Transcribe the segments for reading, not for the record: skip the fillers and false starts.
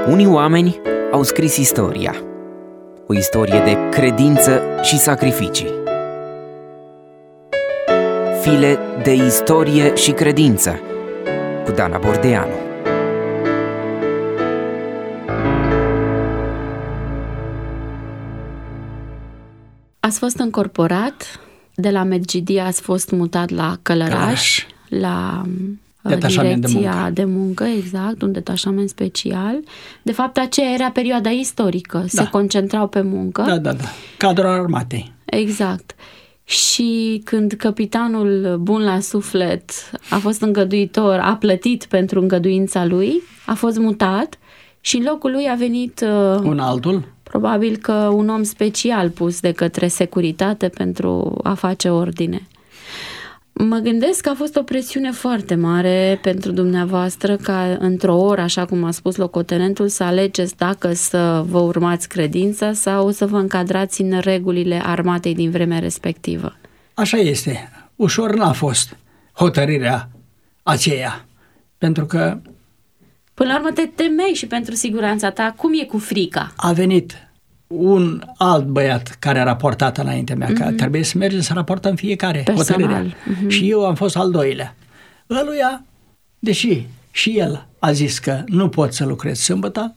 Unii oameni au scris istoria, o istorie de credință și sacrificii. File de istorie și credință cu Dana Bordeanu. Ați fost încorporat, de la Medgidia ați fost mutat la Călăraș, la direcția de muncă, exact, un detașament special. De fapt, aceea era perioada istorică, se concentrau pe muncă. Da, cadrul armatei. Exact. Și când capitanul bun la suflet a fost îngăduitor, a plătit pentru îngăduința lui, a fost mutat și în locul lui a venit un altul. Probabil că un om special pus de către securitate pentru a face ordine. Mă gândesc că a fost o presiune foarte mare pentru dumneavoastră ca într-o oră, așa cum a spus locotenentul, să alegeți dacă să vă urmați credința sau să vă încadrați în regulile armatei din vremea respectivă. Așa este. Ușor n-a fost hotărârea aceea. Pentru că până la urmă te temei și pentru siguranța ta. Cum e cu frica? A venit un alt băiat care a raportat înaintea mea, că trebuie să mergem să raportăm fiecare hotărârea. Și eu am fost al doilea. Ăluia, deși și el a zis că nu pot să lucrez sâmbătă,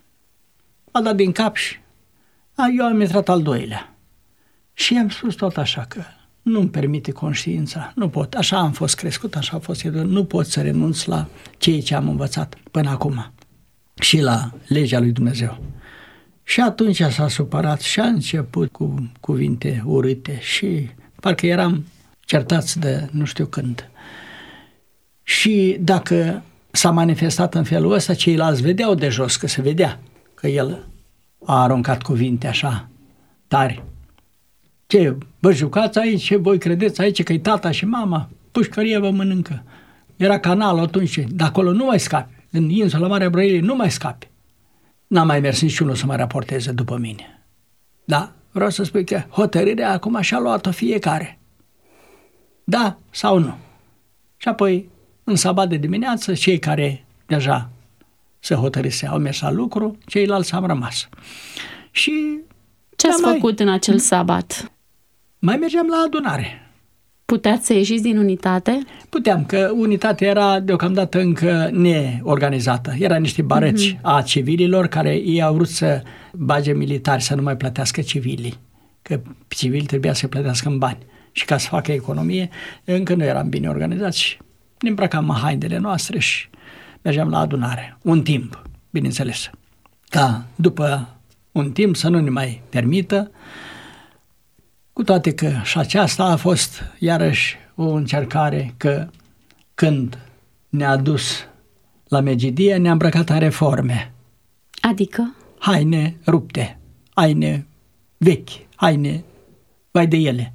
a dat din cap și eu am intrat al doilea. Și am spus tot așa că nu-mi permite conștiința, nu pot. Așa am fost crescut, așa a fost educat, nu pot să renunț la ceea ce am învățat până acum și la legea lui Dumnezeu. Și atunci s-a supărat și a început cu cuvinte urâte și parcă eram certați de nu știu când. Și dacă s-a manifestat în felul ăsta, ceilalți vedeau de jos, că se vedea că el a aruncat cuvinte așa tari. Ce, vă jucați aici? Ce voi credeți aici că e tata și mama? Pușcărie vă mănâncă. Era canalul atunci, de acolo nu mai scapi. În insula Marea Brăilei nu mai scapi. N-a mai mers niciunul să mă raporteze după mine. Da, vreau să spun că hotărârea acum și-a luat-o fiecare. Da sau nu? Și apoi, în sabat de dimineață, cei care deja se hotărâse au mers la lucru, ceilalți am rămas. Și ce ați făcut în acel sabat? Mai mergeam la adunare. Puteați să ieșiți din unitate? Puteam, că unitatea era deocamdată încă neorganizată. Era niște barăci a civililor care ei au vrut să bage militari să nu mai plătească civilii. Că civilii trebuia să plătească în bani. Și ca să facă economie, încă nu eram bine organizați. Ne îmbrăcam hainele noastre și mergeam la adunare. Un timp, bineînțeles. Ca după un timp să nu ne mai permită. Cu toate că și aceasta a fost iarăși o încercare, că când ne-a dus la Medgidia, ne-a îmbrăcat în reforme. Adică? Haine rupte, haine vechi, haine vai de ele.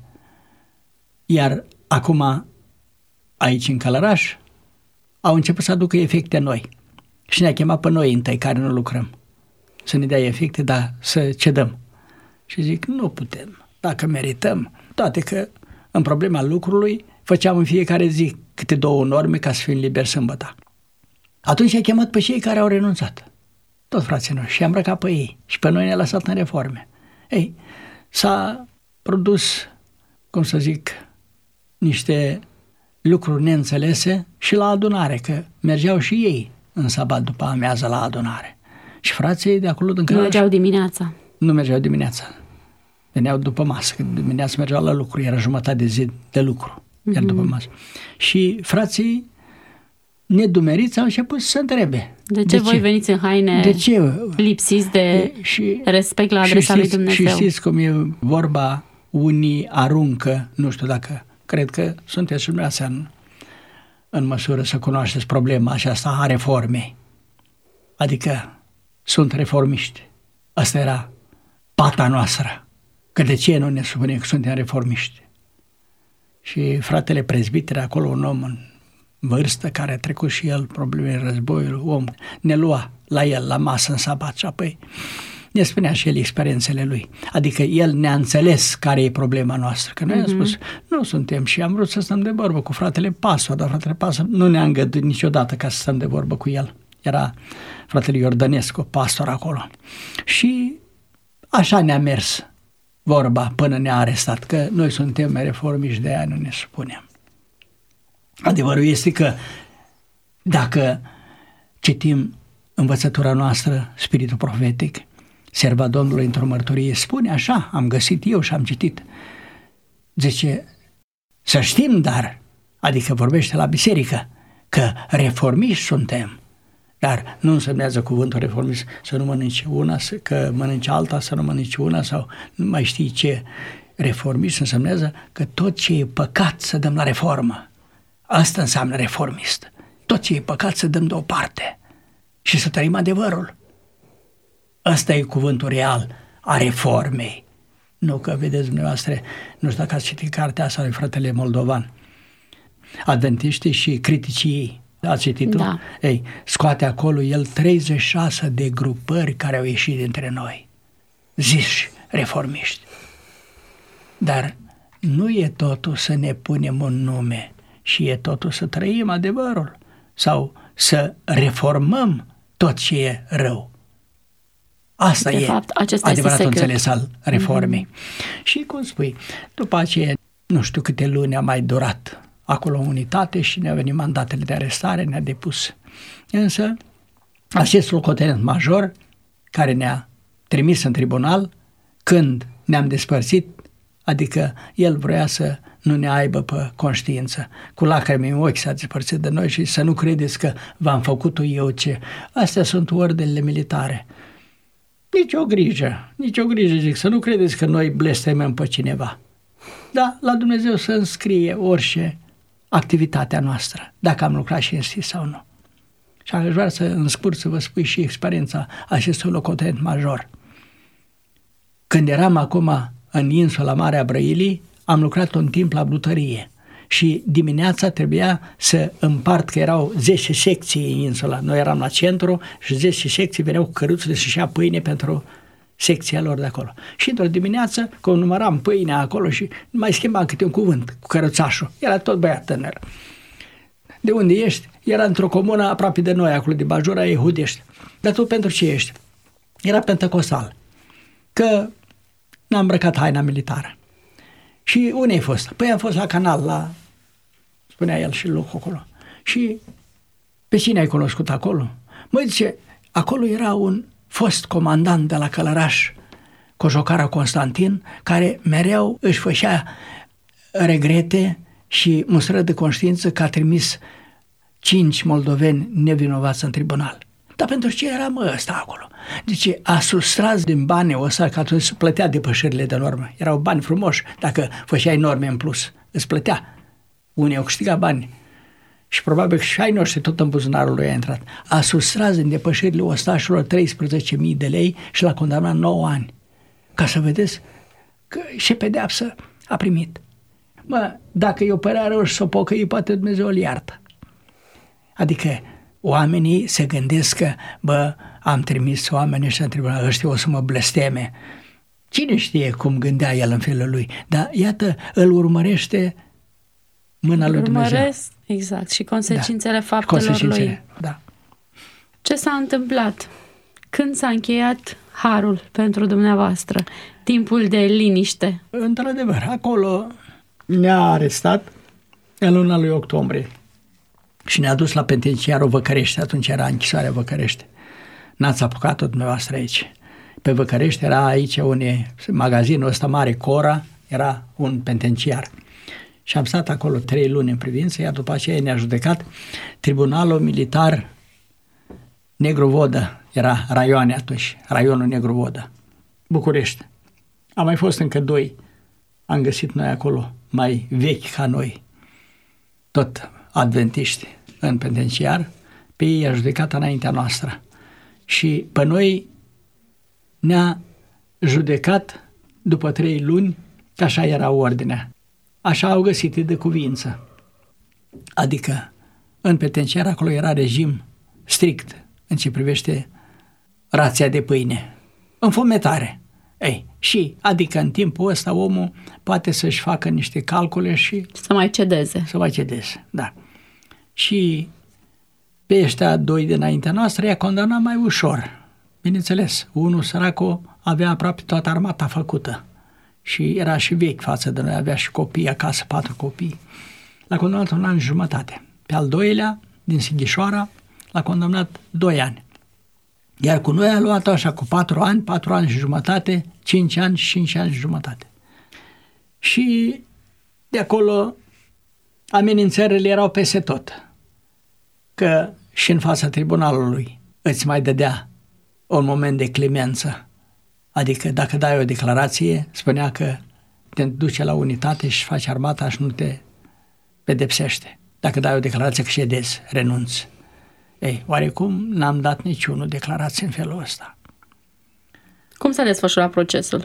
Iar acum, aici în Călăraș, au început să aducă efecte noi. Și ne-a chemat pe noi întâi, care nu lucrăm, să ne dea efecte, dar să cedăm. Și zic, nu putem. Dacă merităm, toate că în problema lucrului făceam în fiecare zi câte 2 norme ca să fim liberi sâmbătă. Atunci a chemat pe cei care au renunțat, tot frații noștri, și a îmbrăcat pe ei și pe noi ne-a lăsat în reforme. Ei, s-a produs, cum să zic, niște lucruri neînțelese și la adunare, că mergeau și ei în sabat după amiază la adunare. Și frații de acolo din Călăraș nu mergeau dimineața. Nu mergeau dimineața. Veneau după masă, că dimineața mergeau la lucru, era jumătate de zi de lucru, iar după masă. Și frații nedumeriți au început să se întrebe. De ce voi veniți în haine lipsiți de respect la adresa lui Dumnezeu? Și știți cum e vorba, unii aruncă, nu știu dacă, cred că sunteți și dumneavoastră în măsură să cunoașteți problema aceasta a reformei. Adică sunt reformiști. Asta era pata noastră. Că de ce nu ne supunem că suntem reformiști? Și fratele prezbitere, acolo un om în vârstă care a trecut și el probleme războiului, om, ne lua la el la masă în sabat și apoi ne spunea și el experiențele lui. Adică el ne-a înțeles care e problema noastră. Că noi am spus, nu suntem, și am vrut să stăm de vorbă cu fratele Paso, dar fratele Paso nu ne-a îngăduit niciodată ca să stăm de vorbă cu el. era fratele Iordănescu, pastor acolo. Și așa ne-a mers vorba până ne-a arestat, că noi suntem reformiști, de aia nu ne supunem. Adevărul este că dacă citim învățătura noastră, spiritul profetic, serva Domnului într-o mărturie, spune așa, am găsit eu și am citit. Zice, să știm, dar, adică vorbește la biserică, că reformiști suntem. Dar nu însemnează cuvântul reformist să nu mănânci una, că mănânci alta, să nu mănânci una sau nu mai știi ce. Reformist însemnează că tot ce e păcat să dăm la reformă. Asta înseamnă reformist. Tot ce e păcat să dăm deoparte și să trăim adevărul. Ăsta e cuvântul real a reformei. Nu că, vedeți dumneavoastră, nu știu dacă ați citit cartea asta lui fratele Moldovan, Adventiștii și criticii ei. Ați citit-o? Da. Ei, scoate acolo el 36 de grupări care au ieșit dintre noi, ziși reformiști. Dar nu e totul să ne punem un nume și e totul să trăim adevărul sau să reformăm tot ce e rău. Asta de e fapt, adevăratul înțeles al reformei. Și cum spui, după aceea, nu știu câte luni a mai durat acolo unitate și ne-a venit mandatele de arestare, ne-a depus. Însă, acest locotenent major, care ne-a trimis în tribunal, când ne-am despărțit, adică el vrea să nu ne aibă pe conștiință. Cu lacrimi în ochi s-a despărțit de noi și să nu credeți că v-am făcut-o eu ce. Astea sunt ordinele militare. Nici o grijă, zic, să nu credeți că noi blestemăm pe cineva. Da, la Dumnezeu să înscrie orice activitatea noastră, dacă am lucrat cinstit sau nu. Și aș vrea să, în scurt, să vă spui și experiența acestui locotenent major. Când eram acum în insula Marea Brăilii, am lucrat un timp la brutărie și dimineața trebuia să împart, că erau 10 secții în insula. Noi eram la centru și 10 secții veneau cu căruțele să-și ia pâine pentru secția lor de acolo. Și într-o dimineață, când număram pâinea acolo și mai schimbam câte un cuvânt cu căruțașul, era tot băiat tânăr. De unde ești? Era într-o comună aproape de noi, acolo de Bajura, Ehudești. Dar tu pentru ce ești? Era pentecostal. Că n-am îmbrăcat haina militară. Și unde ai fost? Păi am fost la canal, spunea el și locul acolo. Și pe cine ai cunoscut acolo? Măi, zice, acolo era un fost comandant de la Călăraș, Cojocara Constantin, care mereu își făcea regrete și mustrări de conștiință că a trimis 5 moldoveni nevinovați în tribunal. Dar pentru ce era ăsta acolo? Deci a sustras din banii ăsta, că atunci se plătea depășirile de normă. Erau bani frumoși, dacă făceai norme în plus, îți plătea. Unii au câștigat bani. Și probabil că și ai noștri tot în buzunarul lui a intrat. A sustras din depășirile ostașilor 13.000 de lei și l-a condamnat 9 ani. Ca să vedeți că și pedeapsă a primit. Dacă i-o părea rău și s-o pocăi, poate Dumnezeu îl iartă. Adică oamenii se gândesc că, am trimis oamenii ăștia în tribunal, ăștia o să mă blesteme. Cine știe cum gândea el în felul lui? Dar iată, îl urmărește mâna lui Dumnezeu. Exact, și consecințele faptelor lui. Da. Ce s-a întâmplat? Când s-a încheiat harul pentru dumneavoastră? Timpul de liniște? Într-adevăr, acolo ne-a arestat în luna lui octombrie și ne-a dus la penitenciarul Văcărești. Atunci era închisoarea Văcărești. N-ați apucat-o dumneavoastră aici. Pe Văcărești era aici magazinul ăsta mare, Cora, era un penitenciar. Și am stat acolo 3 luni în privință, iar după aceea ne-a judecat Tribunalul Militar Negru Vodă, era raioane atunci, raionul Negru Vodă, București. Am mai fost încă 2, am găsit noi acolo, mai vechi ca noi, tot adventiști în penitenciar, pe ei a judecat înaintea noastră. Și pe noi ne-a judecat după 3 luni, că așa era ordinea. Așa au găsit de cuvință. Adică în penitenciar acolo era regim strict în ce privește rația de pâine. Înfometare. Și adică în timpul ăsta omul poate să-și facă niște calcule și să mai cedeze. Da. Și Pe ăștia doi dinaintea noastră i-a condamnat mai ușor. Bineînțeles, unul săracul avea aproape toată armata făcută și era și vechi față de noi, avea și copii acasă, 4 copii. L-a condamnat 1 an și jumătate. Pe al doilea, din Sighișoara, l-a condamnat 2 ani. Iar cu noi a luat așa cu 4 ani și jumătate, 5 ani și 5 ani și jumătate. Și de acolo amenințările erau peste tot. Că și în fața tribunalului îți mai dădea un moment de clemență. Adică dacă dai o declarație, spunea că te duce la unitate și faci armata și nu te pedepsește. Dacă dai o declarație că cedezi, renunți. Ei, oarecum n-am dat niciunul declarație în felul ăsta. Cum s-a desfășurat procesul?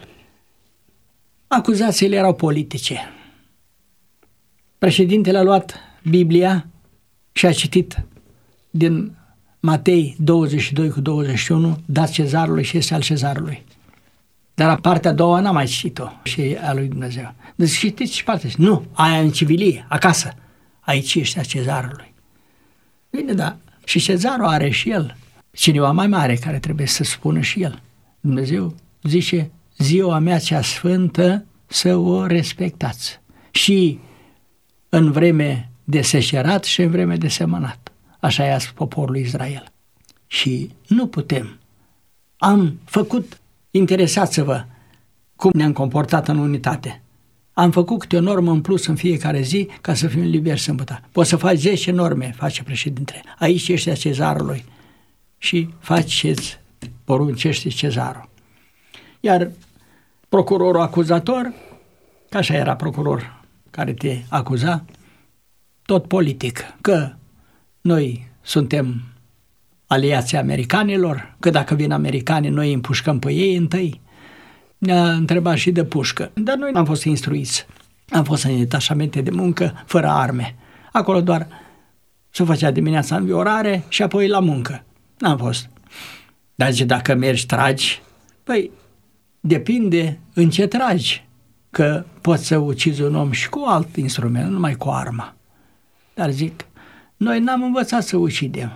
Acuzațiile erau politice. Președintele a luat Biblia și a citit din Matei 22:21, dați cezarului și este al cezarului. Dar la partea a doua n-am mai citit-o și a lui Dumnezeu. Deci citiți și partea. Nu, aia în civilie, acasă. Aici este a cezarului. Bine, da. Și cezarul are și el cineva mai mare care trebuie să spună și el. Dumnezeu zice, ziua mea cea sfântă să o respectați. Și în vreme de secerat și în vreme de semănat. Așa i-a spus poporul Israel. Și nu putem. Am făcut, interesați-vă cum ne-am comportat în unitate. Am făcut câte o normă în plus în fiecare zi ca să fim liberi sâmbătă. Poți să faci 10 norme, face președintele. Aici ești a cezarului și faceți, poruncește cezarul. Iar procurorul acuzator, că așa era procuror care te acuza, tot politic, că noi suntem aliații americanilor, că dacă vin americanii noi îi împușcăm pe ei întâi. Ne-a întrebat și de pușcă, dar noi n-am fost instruiți. Am fost în detașamente de muncă fără arme. Acolo doar se făcea dimineața înviorare și apoi la muncă. N-am fost. Dar zice, dacă mergi, tragi, păi depinde în ce tragi, că poți să ucizi un om și cu alt instrument, nu numai cu arma. Dar zic, noi n-am învățat să ucidem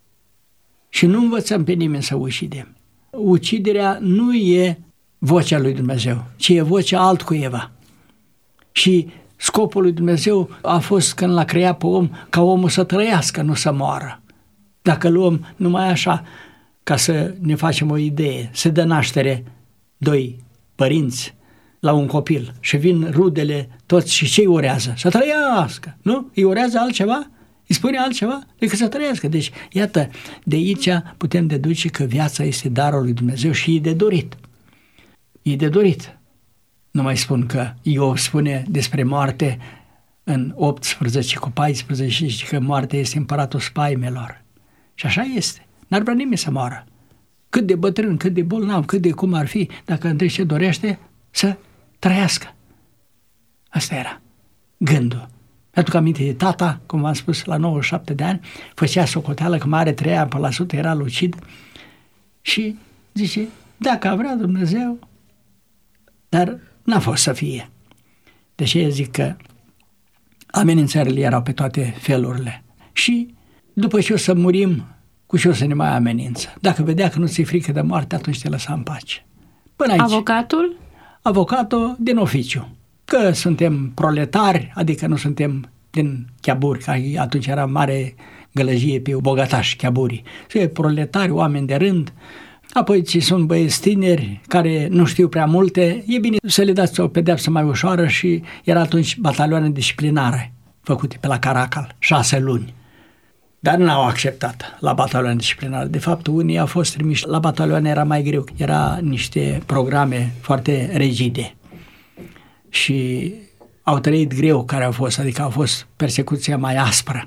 și nu învățăm pe nimeni să ucidem. Uciderea nu e vocea lui Dumnezeu, ci e vocea altcuiva. Și scopul lui Dumnezeu a fost când l-a creat pe om, ca omul să trăiască, nu să moară. Dacă luăm numai așa, ca să ne facem o idee, se dă naștere 2 părinți la un copil și vin rudele toți și ce-i urează? Să trăiască, nu? Îi urează altceva? Îi spune altceva decât să trăiască. Deci, iată, de aici putem deduce că viața este darul lui Dumnezeu și e de dorit. E de dorit. Nu mai spun că Iov spune despre moarte în 18:14 și că moartea este împăratul spaimelor. Și așa este. N-ar vrea nimeni să moară. Cât de bătrân, cât de bolnav, cât de cum ar fi, dacă întrebi ce dorește, să trăiască. Asta era gândul. Mi-aduc aminte de tata, cum v-am spus, la 97 de ani, făcea socoteală că mare 3% era lucid și zice, dacă a vrea Dumnezeu, dar n-a fost să fie. Deci eu zic că amenințările erau pe toate felurile. Și după ce o să murim, cu ce o să ne mai amenință? Dacă vedea că nu ți-e frică de moarte, atunci te lăsa în pace. Până aici. Avocatul? Avocatul din oficiu. Că suntem proletari, adică nu suntem din chiaburi, că atunci era mare gălăgie pe bogatași chiaburii. Proletari, oameni de rând. Apoi ce sunt băieți tineri care nu știu prea multe, e bine să le dați o pedeapsă mai ușoară și era atunci batalioane disciplinare făcute pe la Caracal, 6 luni. Dar n-au acceptat la batalioane disciplinare. De fapt, unii au fost trimiși la batalioane, era mai greu. Era niște programe foarte rigide. Și au trăit greu care au fost, adică au fost persecuția mai aspră.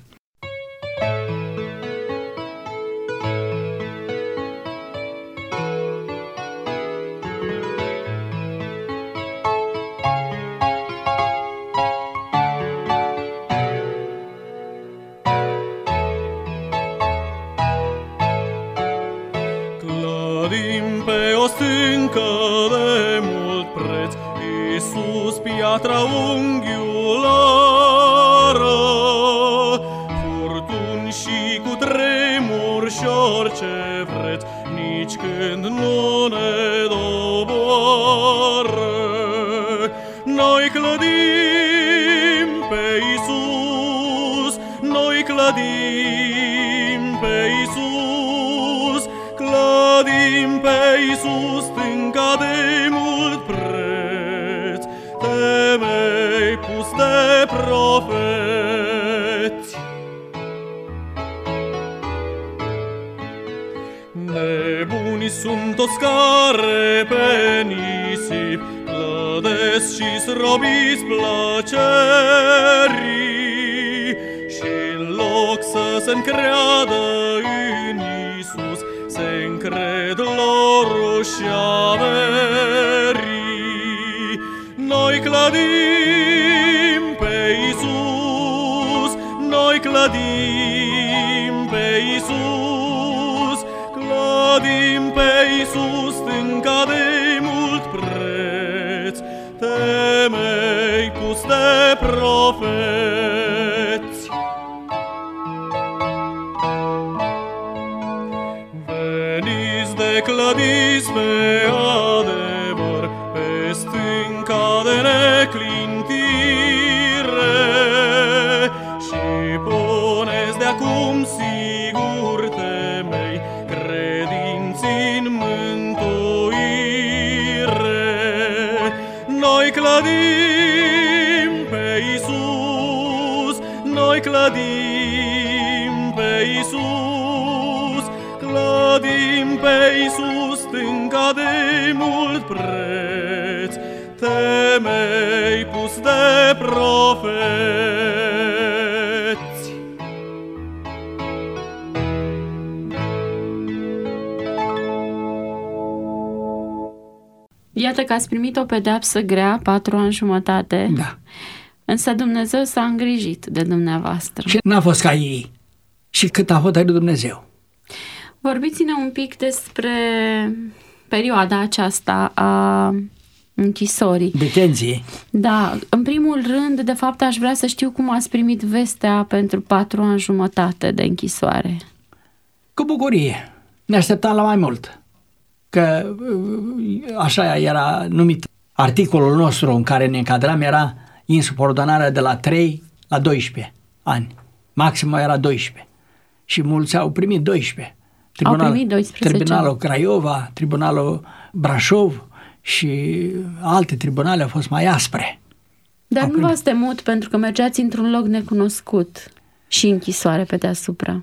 Clădim pe o stâncă de mult preț, Iisus piatra unghiulară, furtuni și cutremur nici când nu ne doboară. Noi clădim pe Iisus, noi clădim pe Iisus, clădim pe Iisus, stânca de mult preț, temei pus de profeți. Nebunii sunt toți care pe nisip clădesc și-s robiți plăcerii, și-n loc să se încreadă în Iisus, se încred lor și averii. Noi clădim pe Iisus, noi clădim pe Iisus, clădim pe Iisus, stânca de mult preț, temei pus de profeți. Veniți de clădiți pe adevăr, pe stânca de neclintire, și puneți de acum sigur temei credinții în mântuire. Noi clădim pe Iisus, noi clădim pe Iisus, clădim pe Iisus, stânca de mult preț, temei pus de profeți. Iată că ați primit o pedeapsă grea, 4 ani jumătate. Da. Însă Dumnezeu s-a îngrijit de dumneavoastră. Și n-a fost ca ei. Și cât a hotărât Dumnezeu. Vorbiți-ne un pic despre perioada aceasta a închisorii. Detenție. Da, în primul rând, de fapt, aș vrea să știu cum ați primit vestea pentru 4 ani jumătate de închisoare. Cu bucurie. Ne așteptam la mai mult. Că așa era numit articolul nostru în care ne încadram, era insubordonarea de la 3 la 12 ani. Maximul era 12. Și mulți au primit 12. Au primit 12. Tribunalul Craiova, Tribunalul Brașov și alte tribunale au fost mai aspre. Dar nu v-ați temut pentru că mergeați într-un loc necunoscut și închisoare pe deasupra?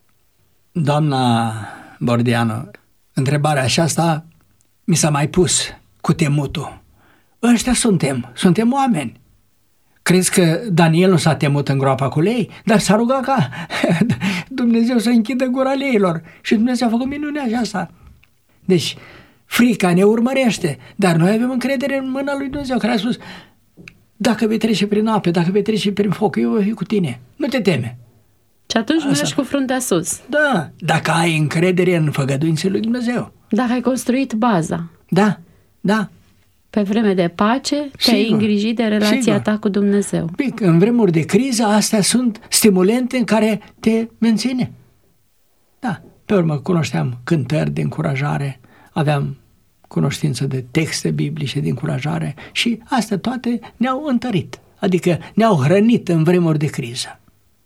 Doamna Bordeanu, întrebarea aceasta mi s-a mai pus cu temutul. Ăștia suntem oameni. Crezi că Daniel nu s-a temut în groapa cu lei? Dar s-a rugat ca Dumnezeu să închidă gura leilor. Și Dumnezeu a făcut minunea aceasta. Deci, frica ne urmărește, dar noi avem încredere în mâna lui Dumnezeu, care a spus, dacă vei trece prin ape, dacă vei trece prin foc, eu voi fi cu tine. Nu te teme. Și atunci mergi cu fruntea sus. Da, dacă ai încredere în făgăduințele lui Dumnezeu. Dacă ai construit baza. Da, da. Pe vreme de pace, te-ai îngrijit de relația ta cu Dumnezeu. Pic, în vremuri de criză, astea sunt stimulente în care te menține. Da, pe urmă cunoșteam cântări de încurajare, aveam cunoștință de texte biblice de încurajare și astea toate ne-au întărit, adică ne-au hrănit în vremuri de criză.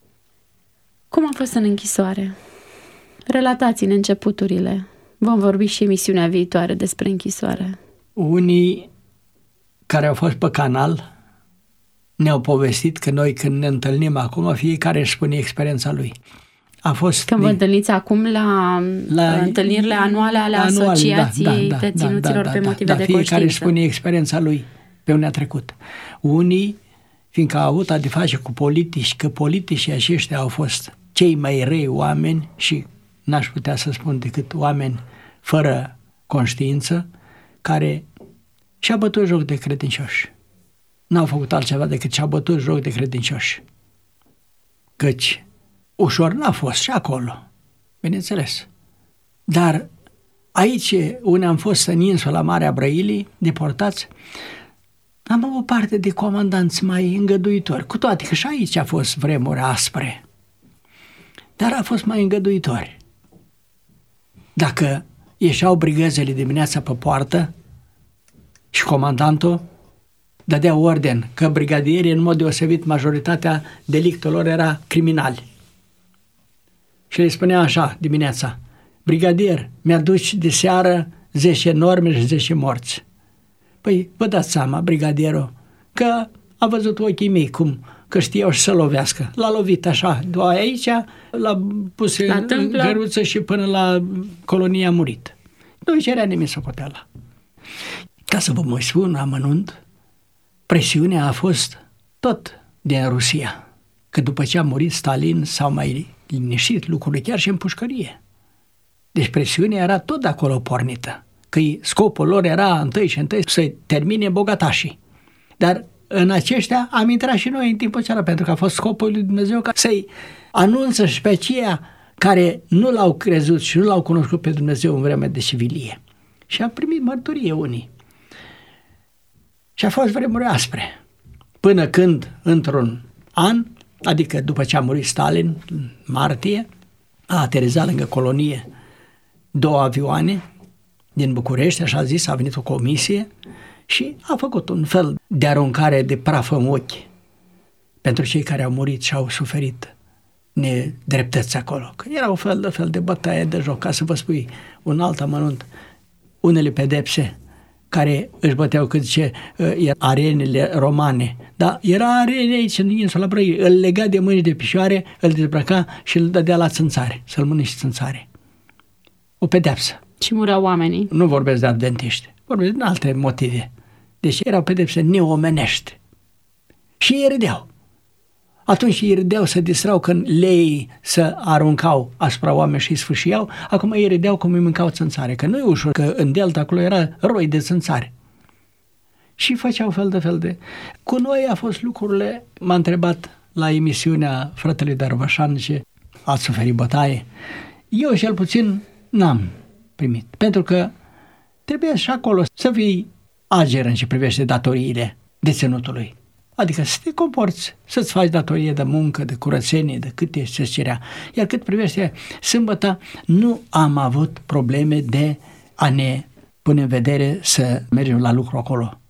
Cum a fost în închisoare? Relatați-ne începuturile. Vom vorbi și emisiunea viitoare despre închisoare. Unii care au fost pe canal ne-au povestit că noi când ne întâlnim acum, fiecare își spune experiența lui. A fost când vă întâlniți acum la întâlnirile anuale ale Asociației Deținuților pe motive de conștiință. Fiecare își spune experiența lui pe unde a trecut. Unii, fiindcă au avut a de face cu politici, că politicii aceștia au fost cei mai răi oameni și n-aș putea să spun decât oameni fără conștiință, care și-a bătut joc de credincioși. N-au făcut altceva decât și-a bătut joc de credincioși. Căci ușor n-a fost și acolo, bineînțeles. Dar aici, unde am fost în insula Marea Brăilii, deportați, am avut parte de comandanți mai îngăduitori, cu toate că și aici a fost vremuri aspre, dar a fost mai îngăduitori. Dacă ieșeau brigăzele dimineața pe poartă și comandantul dădea orden că brigadierii, în mod deosebit, majoritatea delictelor era criminali. Și le spunea așa dimineața: brigadier, mi-aduci de seară 10 norme și 10 morți. Păi vă dați seama, brigadierul, că a văzut ochii mei cum că știau și să lovească. L-a lovit așa, doar aici, l-a pus în găruță și până la colonie a murit. Nu-i cerea nimeni socoteala. Ca să vă mai spun amănunt, presiunea a fost tot din Rusia. Că după ce a murit Stalin s-au mai liniștit lucrurile chiar și în pușcărie. Deci presiunea era tot de acolo pornită. Că scopul lor era întâi să termine bogatașii. Dar în aceștia am intrat și noi în timpul acela, pentru că a fost scopul lui Dumnezeu ca să-i anunță și pe aceia care nu l-au crezut și nu l-au cunoscut pe Dumnezeu în vremea de civilie. Și a primit mărturie unii. Și a fost vremuri aspre. Până când, într-un an, adică după ce a murit Stalin, în martie, a aterizat lângă colonie 2 avioane din București, așa zis, a venit o comisie și a făcut un fel de aruncare de praf în ochi pentru cei care au murit și au suferit nedreptăți acolo. Că era un fel de bătaie de joc, ca să vă spui un alt amănunt. Unele pedepse care își băteau, cât zice, arenele romane. Dar era arene aici, în insula Brăila. Îl lega de mâini de picioare, îl dezbrăca și îl dădea la țânțare, să-l mănânce țânțare. O pedeapsă. Și mureau oamenii. Nu vorbesc de adventiști, vorbesc din alte motive. Deci erau pedepse neomenești. Și ei râdeau. Atunci ei râdeau, se distrau când leii se aruncau asupra oameni și îi sfâșiau, acum ei râdeau cum îi mâncau țânțare, că nu e ușor, că în delta acolo era roi de țânțare. Și făceau fel de... Cu noi a fost lucrurile, m-a întrebat la emisiunea fratelui Darvașan ce ați suferit bătaie. Eu cel puțin n-am primit, pentru că trebuie și acolo să fii ager în ce privește datoriile deținutului. Adică să te comporți, să-ți faci datorie de muncă, de curățenie, de cât ești să-ți cerea. Iar cât privește sâmbătă, nu am avut probleme de a ne pune în vedere să mergem la lucru acolo.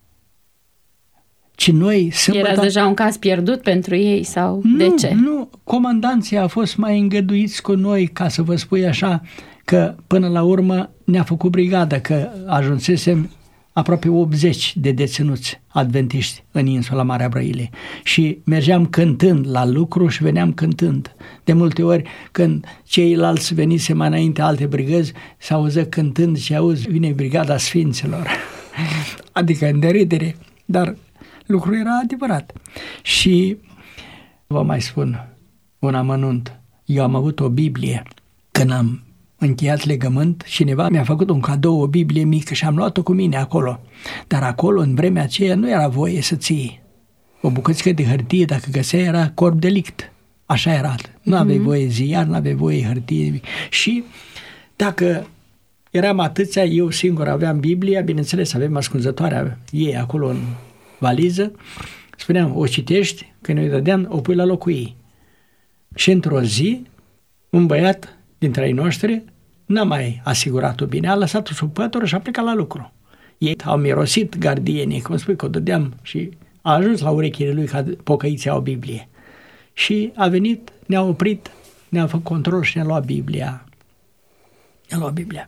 Ci noi sâmbătă... Era deja un caz pierdut pentru ei sau de ce? Nu, comandanții au fost mai îngăduiți cu noi, ca să vă spui așa, că până la urmă ne-a făcut brigadă, că ajunsesem aproape 80 de deținuți adventiști în insula Marea Brăilei și mergeam cântând la lucru și veneam cântând. De multe ori când ceilalți venise mai înainte alte brigăzi, se auză cântând și auzi, vine brigada Sfinților. Adică în deridere, dar lucrul era adevărat. Și vă mai spun un amănunt. Eu am avut o Biblie când am încheiat legământ, cineva mi-a făcut un cadou, o Biblie mică și am luat-o cu mine acolo. Dar acolo, în vremea aceea, nu era voie să ții. O bucățică de hârtie, dacă găseai, era corp delict. Așa era. Nu aveai voie ziar, nu aveai voie hârtie. Și dacă eram atâția, eu singur aveam Biblia, bineînțeles, avem ascunzătoarea ei acolo în valiză, spuneam, o citești, când o dădeam, o pui la locul ei. Și într-o zi, un băiat dintre ai noștri n-a mai asigurat-o bine, a lăsat-o sub pătură și a plecat la lucru. Ei au mirosit gardienii, cum spui, că o dădeam și a ajuns la urechile lui ca pocăiții au Biblie. Și a venit, ne-a oprit, ne-a făcut control și ne-a luat Biblia. Ne-a luat Biblia.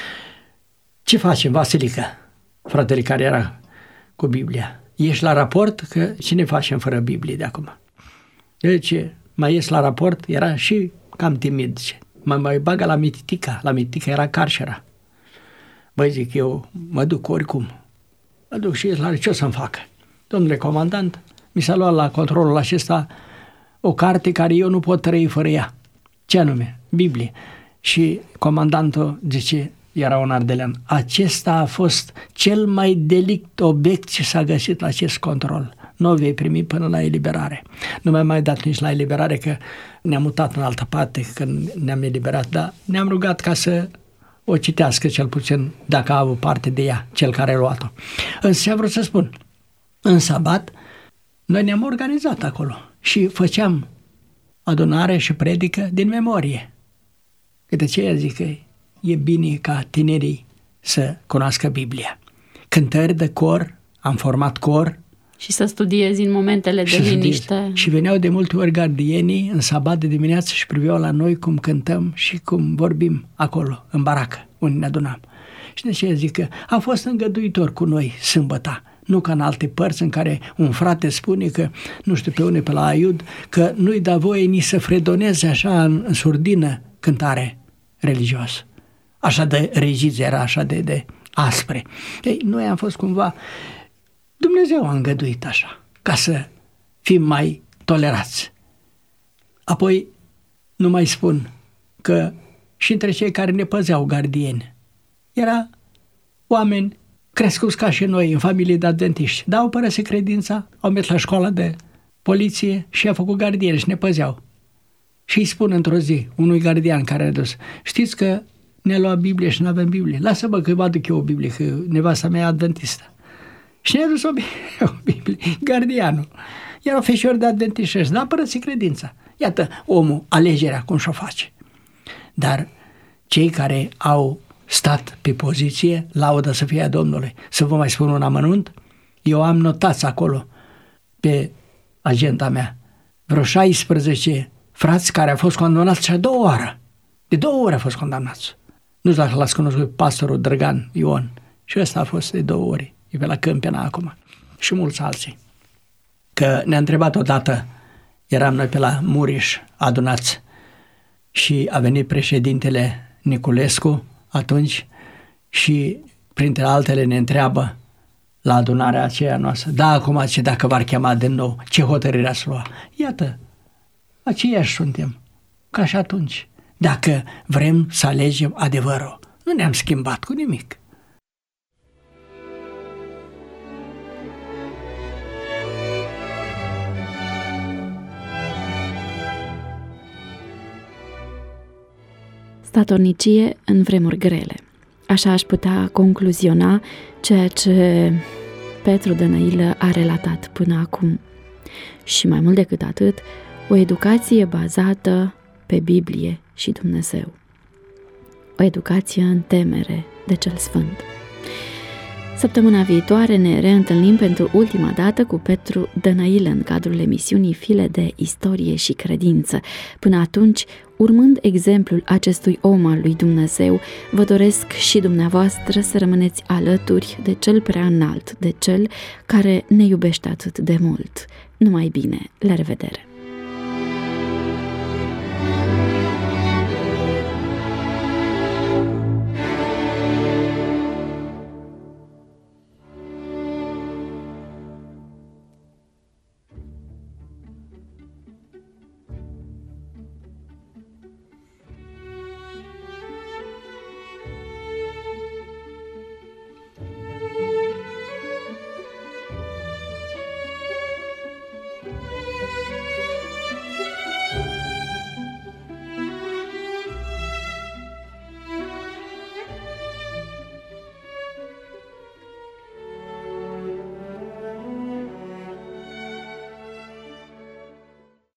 Ce facem, Vasilică, fratele care era cu Biblia? Ești la raport? Că ce ne facem fără Biblie de acum? Deci, mai ies la raport, era și cam timid, zice. Mă mai bagă la Mititica. La Mititica era carcera. Băi, zic, eu mă duc oricum. Mă duc și la ce o să-mi facă? Domnule comandant, mi s-a luat la controlul acesta o carte care eu nu pot trăi fără ea. Ce anume? Biblie. Și comandantul zice, era un ardelean, acesta a fost cel mai delict obiect ce s-a găsit la acest control. Nu o vei primi până la eliberare. Nu mi-am mai dat nici la eliberare, că ne-am mutat în altă parte când ne-am eliberat, dar ne-am rugat ca să o citească cel puțin, dacă a avut parte de ea, cel care a luat-o. Însă ce vreau să spun, în sabat, noi ne-am organizat acolo și făceam adunare și predică din memorie. Că de ce zic că e bine ca tinerii să cunoască Biblia. Cântări de cor, am format cor. Și să studiezi în momentele de liniște. Și veneau de multe ori gardienii în sabat de dimineață și priveau la noi cum cântăm și cum vorbim acolo, în baracă, unde ne adunam. Și de ce zic că a fost îngăduitor cu noi sâmbăta, nu ca în alte părți în care un frate spune că, nu știu pe unde, pe la Aiud, că nu-i da voie nici să fredoneze așa în surdină cântare religioasă. Așa de rigidă era, așa de aspre. Ei, noi am fost cumva, Dumnezeu a îngăduit așa, ca să fim mai tolerați. Apoi, nu mai spun că și între cei care ne păzeau gardieni, era oameni crescuți ca și noi, în familie de adventiști, dar au părăsit credința, au mers la școala de poliție și a făcut gardieni și ne păzeau. Și îi spun într-o zi unui gardian care a dus, știți că ne-a luat Biblie și nu avem Biblie. Lasă-mă că vă aduc eu o Biblie, că nevasta mea e adventistă. Și ne-a dus o Biblie, gardianul. Era o feșor de adventiști, dar a părăsit credința. Iată omul, alegerea, cum și-o face. Dar cei care au stat pe poziție, laudă să fie a Domnului. Să vă mai spun un amănunt, eu am notat acolo pe agenda mea vreo 16 frați care au fost condamnați și a 2 ori. De 2 ori a fost condamnați. Nu știu dacă l-ați cunoscut, pastorul Drăgan Ion. Și ăsta a fost de 2 ori. E pe la Câmpena acum. Și mulți alții. Că ne-a întrebat odată, eram noi pe la Mureș adunați și a venit președintele Niculescu atunci și printre altele ne întreabă la adunarea aceea noastră, da, acum ce dacă v-ar chema din nou, ce hotărâre ați lua? Iată, aceiași suntem, ca și atunci. Dacă vrem să alegem adevărul, nu ne-am schimbat cu nimic. Statornicie în vremuri grele. Așa aș putea concluziona ceea ce Petru Dănăilă a relatat până acum. Și mai mult decât atât, o educație bazată pe Biblie și Dumnezeu. O educație în temere de Cel Sfânt. Săptămâna viitoare ne reîntâlnim pentru ultima dată cu Petru Dănăilă în cadrul emisiunii File de Istorie și Credință. Până atunci, urmând exemplul acestui om al lui Dumnezeu, vă doresc și dumneavoastră să rămâneți alături de Cel prea înalt, de Cel care ne iubește atât de mult. Numai bine, la revedere!